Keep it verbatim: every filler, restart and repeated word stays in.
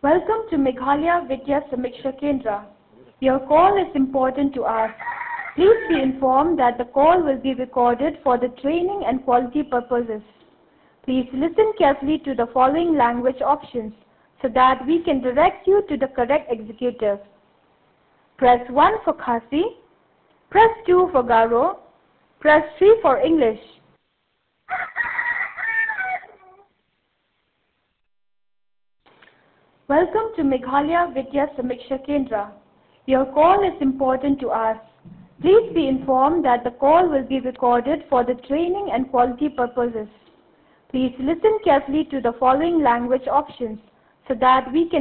Welcome to Meghalaya Vidya Samiksha Kendra. Your call is important to us. Please be informed that the call will be recorded for the training and quality purposes. Please listen carefully to the following language options so that we can direct you to the correct executive. Press one for Khasi, press two for Garo, press three for English. Welcome to Meghalaya Vidya Samiksha Kendra. Your call is important to us. Please be informed that the call will be recorded for the training and quality purposes. Please listen carefully to the following language options so that we can